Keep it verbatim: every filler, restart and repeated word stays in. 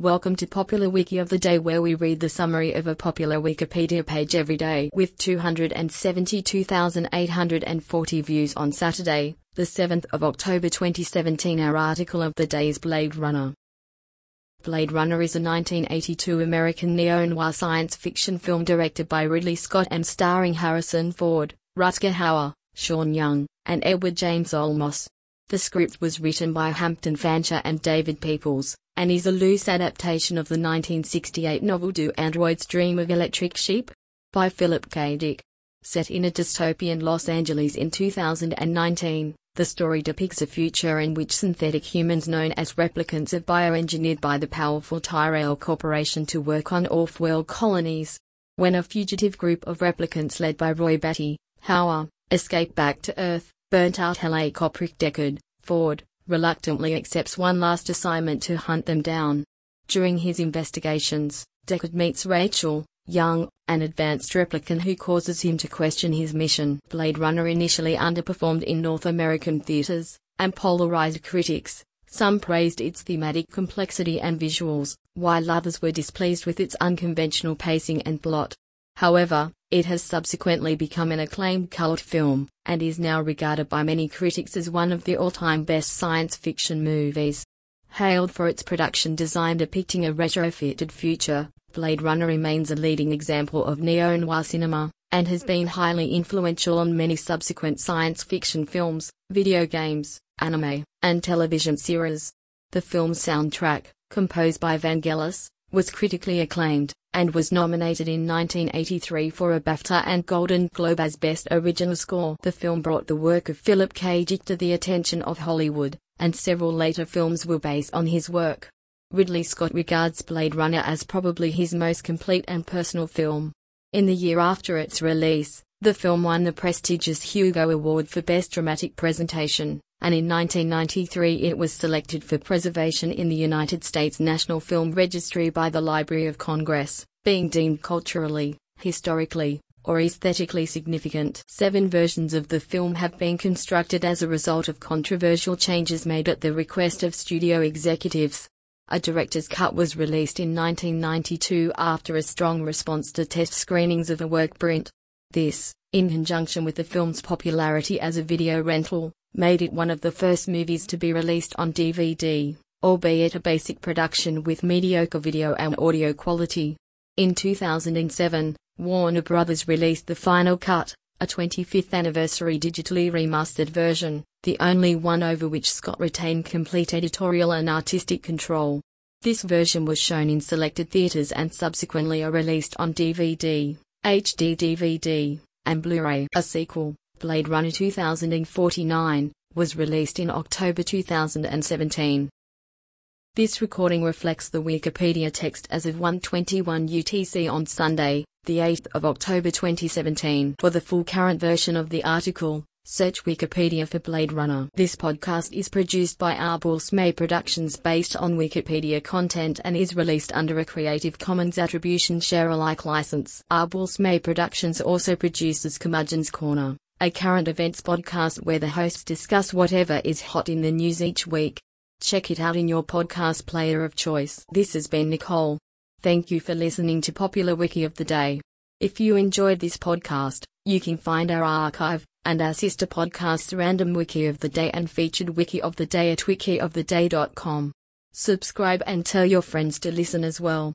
Welcome to Popular Wiki of the Day, where we read the summary of a popular Wikipedia page every day. With two hundred seventy-two thousand eight hundred forty views on Saturday, the seventh of October twenty seventeen, our article of the day is Blade Runner. Blade Runner is a nineteen eighty-two American neo-noir science fiction film directed by Ridley Scott and starring Harrison Ford, Rutger Hauer, Sean Young, and Edward James Olmos. The script was written by Hampton Fancher and David Peoples, and is a loose adaptation of the nineteen sixty-eight novel Do Androids Dream of Electric Sheep? By Philip K. Dick. Set in a dystopian Los Angeles in two thousand nineteen, the story depicts a future in which synthetic humans known as replicants are bioengineered by the powerful Tyrell Corporation to work on off-world colonies. When a fugitive group of replicants led by Roy Batty, Hauer, escape back to Earth, burnt-out helicopteric Deckard, Ford, reluctantly accepts one last assignment to hunt them down. During his investigations, Deckard meets Rachel, Young, an advanced replicant who causes him to question his mission. Blade Runner initially underperformed in North American theaters, and polarized critics. Some praised its thematic complexity and visuals, while others were displeased with its unconventional pacing and plot. However, it has subsequently become an acclaimed cult film, and is now regarded by many critics as one of the all-time best science fiction movies. Hailed for its production design depicting a retrofitted future, Blade Runner remains a leading example of neo-noir cinema, and has been highly influential on many subsequent science fiction films, video games, anime, and television series. The film's soundtrack, composed by Vangelis, was critically acclaimed, and was nominated in nineteen eighty-three for a BAFTA and Golden Globe as Best Original Score. The film brought the work of Philip K. Dick to the attention of Hollywood, and several later films were based on his work. Ridley Scott regards Blade Runner as probably his most complete and personal film. In the year after its release, the film won the prestigious Hugo Award for Best Dramatic Presentation, and in nineteen ninety-three it was selected for preservation in the United States National Film Registry by the Library of Congress, being deemed culturally, historically, or aesthetically significant. Seven versions of the film have been constructed as a result of controversial changes made at the request of studio executives. A director's cut was released in nineteen ninety-two after a strong response to test screenings of a work print. This, in conjunction with the film's popularity as a video rental, made it one of the first movies to be released on D V D, albeit a basic production with mediocre video and audio quality. In two thousand seven, Warner Brothers released the final cut, a twenty-fifth anniversary digitally remastered version, the only one over which Scott retained complete editorial and artistic control. This version was shown in selected theaters and subsequently are released on D V D, H D D V D, and Blu-ray. A sequel, Blade Runner two thousand forty-nine, was released in October two thousand seventeen. This recording reflects the Wikipedia text as of one twenty-one U T C on Sunday, the eighth of October twenty seventeen. For the full current version of the article, search Wikipedia for Blade Runner. This podcast is produced by Arbus May Productions based on Wikipedia content and is released under a Creative Commons Attribution Share Alike license. Arbus May Productions also produces Curmudgeon's Corner, a current events podcast where the hosts discuss whatever is hot in the news each week. Check it out in your podcast player of choice. This has been Nicole. Thank you for listening to Popular Wiki of the Day. If you enjoyed this podcast, you can find our archive and our sister podcasts Random Wiki of the Day and Featured Wiki of the Day at wiki of the day dot com. Subscribe and tell your friends to listen as well.